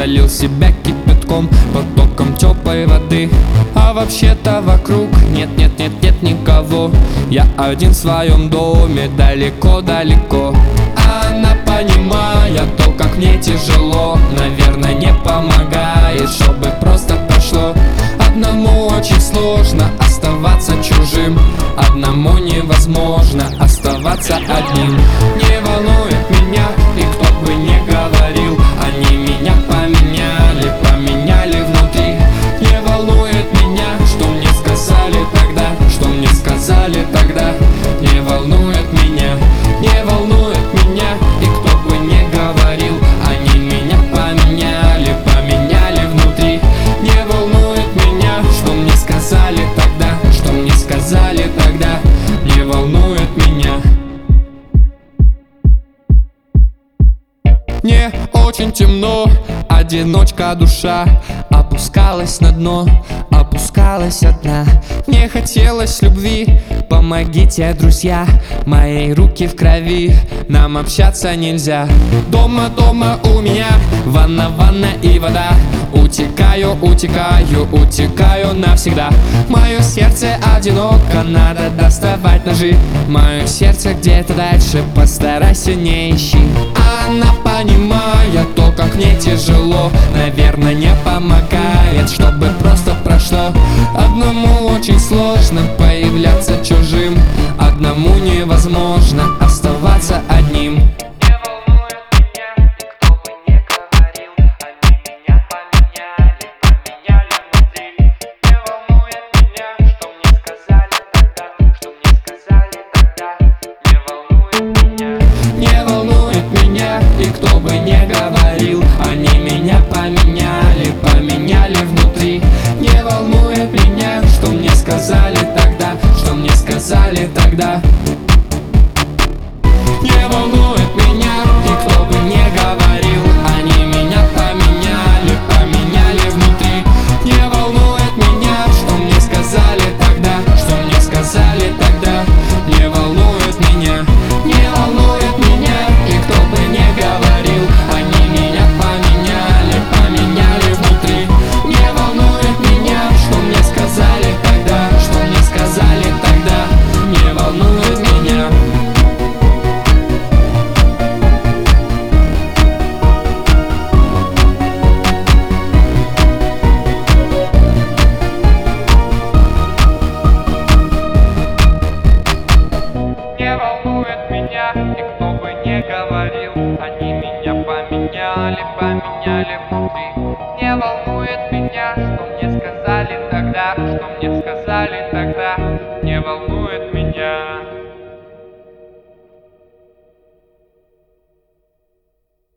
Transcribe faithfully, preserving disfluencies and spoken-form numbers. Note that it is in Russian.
залил себя кипятком, потоком теплой воды. А вообще-то вокруг нет, нет, нет, нет никого. Я один в своем доме, далеко-далеко. А она, понимая то, как мне тяжело, наверное, не помогает, чтобы просто прошло. Одному очень сложно оставаться чужим, одному невозможно оставаться одним. Не волнует меня, и кто бы ни говорил, они меня поменяли, поменяли внутри. Не волнует меня, что мне сказали тогда, что мне сказали тогда. Не волнует меня, не волнует меня, и кто бы ни говорил, они меня поменяли, поменяли внутри. Не волнует меня, что мне сказали тогда, что мне сказали тогда. Не волнует меня. Мне очень темно, одиночка душа опускалась на дно, опускалась одна. Мне хотелось любви, помогите, друзья, мои руки в крови, нам общаться нельзя. Дома, дома у меня ванна, ванна и вода. Утекаю, утекаю, утекаю навсегда. Мое сердце одиноко, надо доставать ножи. Мое сердце где-то дальше, постарайся не ищи. Она, понимая то, как мне тяжело, наверное, не помогает, чтобы просто прошло. Одному очень сложно появляться чужим, одному невозможно оставаться одним. И кто бы ни говорил, они меня поменяли, поменяли внутри. Не волнует меня, что мне сказали тогда, что мне сказали тогда. Не волнует меня, и кто бы ни говорил, они меня поменяли, поменяли внутри. Не волнует меня, что мне сказали тогда, что мне сказали тогда. Не волнует меня, не волнует меня, и кто бы ни говорил, они меня поменяли, поменяли внутри. Не волнует меня, что мне сказали тогда, что мне сказали тогда. Не волнует меня. Не волнует меня, и кто бы ни говорил, они меня поменяли, поменяли внутри. Не волнует меня, что мне сказали тогда, что мне сказали тогда.